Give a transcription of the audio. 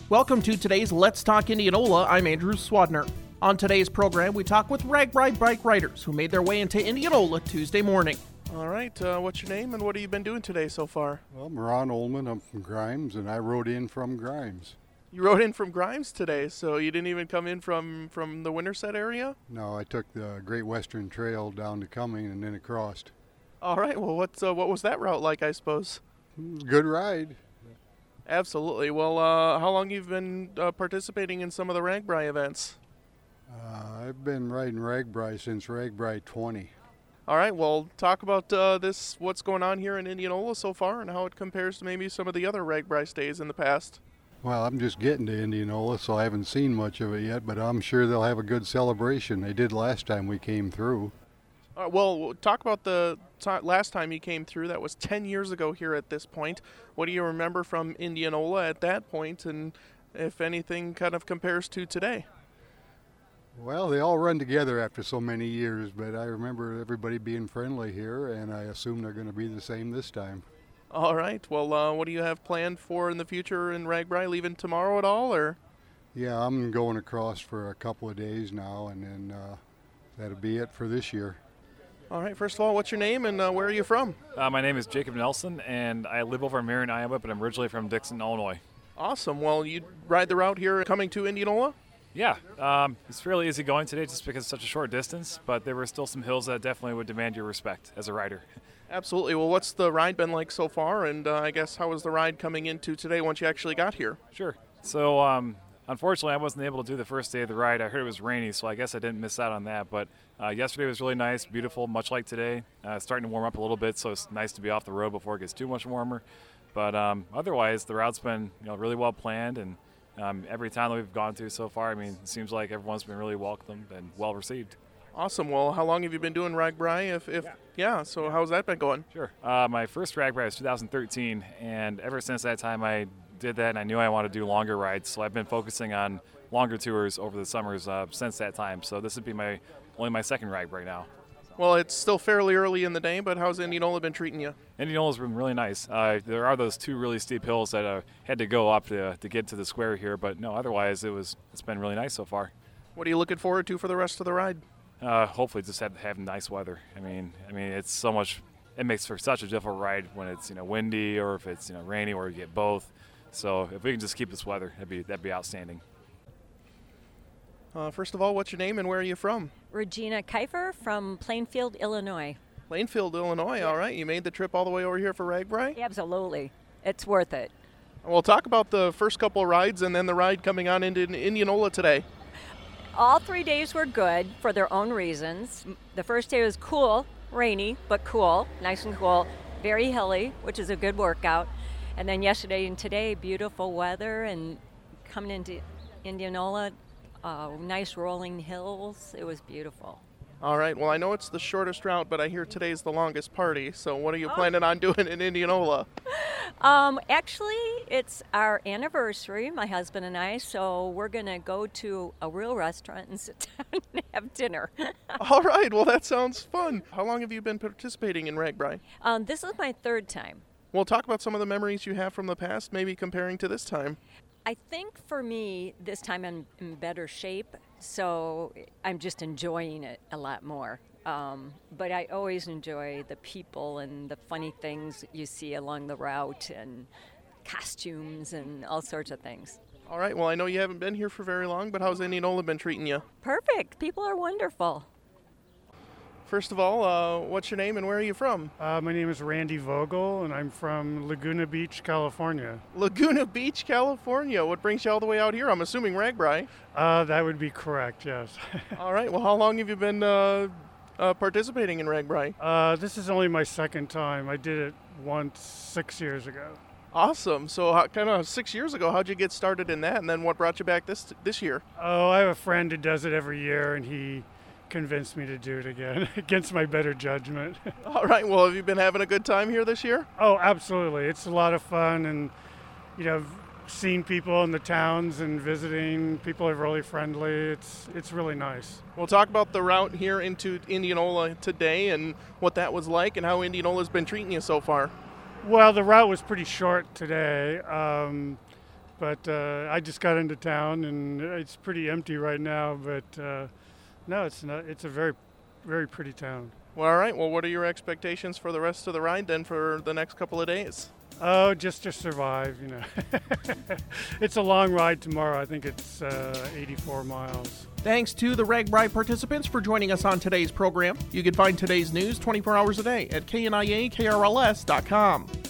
Welcome to today's Let's Talk Indianola. I'm Andrew Swadner. On today's program, we talk with RAGBRAI bike riders who made their way into Indianola Tuesday morning. All right, what's your name and what have you been doing today so far? Well, I'm Ron Ullman. I'm from Grimes, and I rode in from Grimes. You rode in from Grimes today, so you didn't even come in from the Winterset area? No, I took the Great Western Trail down to Cumming and then across. All right, well, what was that route like, I suppose? Good ride. Absolutely. Well, how long you've been participating in some of the RAGBRAI events? I've been riding RAGBRAI since RAGBRAI 20. All right, well, talk about what's going on here in Indianola so far and how it compares to maybe some of the other RAGBRAI stays in the past. Well, I'm just getting to Indianola, so I haven't seen much of it yet, but I'm sure they'll have a good celebration. They did last time we came through. Well, talk about the last time you came through. That was 10 years ago here at this point. What do you remember from Indianola at that point, and if anything kind of compares to today? Well, they all run together after so many years, but I remember everybody being friendly here, and I assume they're going to be the same this time. All right. Well, what do you have planned for in the future in RAGBRAI? Leaving tomorrow at all, or? Yeah, I'm going across for a couple of days now, and then that'll be it for this year. All right. First of all, what's your name and where are you from? My name is Jacob Nelson, and I live over in Marion, Iowa, but I'm originally from Dixon, Illinois. Awesome. Well, you ride the route here coming to Indianola? Yeah, it's fairly easy going today just because it's such a short distance, but there were still some hills that definitely would demand your respect as a rider. Absolutely. Well, what's the ride been like so far, and I guess how was the ride coming into today once you actually got here? Sure. So, unfortunately, I wasn't able to do the first day of the ride. I heard it was rainy, so I guess I didn't miss out on that, but yesterday was really nice, beautiful, much like today. Starting to warm up a little bit, so it's nice to be off the road before it gets too much warmer. But otherwise, the route's been really well planned, and every town that we've gone to so far, it seems like everyone's been really welcomed and well received. Awesome. Well, how long have you been doing RAGBRAI? So how's that been going? Sure. My first RAGBRAI was 2013, and ever since that time I did that, and I knew I wanted to do longer rides, so I've been focusing on longer tours over the summers since that time. So this would be only my second RAGBRAI now. Well, it's still fairly early in the day, but how's Indianola been treating you? Indianola's been really nice. There are those two really steep hills that I had to go up to get to the square here, but no, otherwise it's been really nice so far. What are you looking forward to for the rest of the ride? Hopefully just have nice weather. It's so much. It makes for such a difficult ride when it's windy or if it's rainy or you get both. So if we can just keep this weather, that'd be outstanding. First of all, what's your name and where are you from? Regina Kiefer from Plainfield, Illinois. Plainfield, Illinois. All right. You made the trip all the way over here for RAGBRAI? Absolutely. It's worth it. Well, talk about the first couple of rides and then the ride coming on into Indianola today. All 3 days were good for their own reasons. The first day was cool, rainy, but cool, nice and cool, very hilly, which is a good workout. And then yesterday and today, beautiful weather and coming into Indianola, nice rolling hills. It was beautiful. All right. Well, I know it's the shortest route, but I hear today's the longest party. So what are you planning on doing in Indianola? Actually, it's our anniversary, my husband and I, so we're going to go to a real restaurant and sit down and have dinner. All right. Well, that sounds fun. How long have you been participating in RAGBRAI? This is my third time. Well, talk about some of the memories you have from the past, maybe comparing to this time. I think for me, this time I'm in better shape, so I'm just enjoying it a lot more. But I always enjoy the people and the funny things you see along the route and costumes and all sorts of things. All right. Well, I know you haven't been here for very long, but how's Indianola been treating you? Perfect. People are wonderful. First of all, what's your name and where are you from? My name is Randy Vogel, and I'm from Laguna Beach, California. Laguna Beach, California. What brings you all the way out here? I'm assuming RAGBRAI. That would be correct, yes. All right. Well, how long have you been participating in RAGBRAI? This is only my second time. I did it once 6 years ago. Awesome. So kind of 6 years ago, how'd you get started in that? And then what brought you back this year? Oh, I have a friend who does it every year, and he convinced me to do it again against my better judgment. All right. Well, have you been having a good time here this year? Oh, absolutely. It's a lot of fun, and seeing people in the towns and visiting. People are really friendly. It's really nice. We'll talk about the route here into Indianola today and what that was like and how Indianola's been treating you so far. Well, the route was pretty short today. But I just got into town, and it's pretty empty right now. But no, it's not. It's a very, very pretty town. Well, all right. Well, what are your expectations for the rest of the ride then for the next couple of days? Oh, just to survive, It's a long ride tomorrow. I think it's 84 miles. Thanks to the RAGBRAI participants for joining us on today's program. You can find today's news 24 hours a day at KNIA-KRLS.com.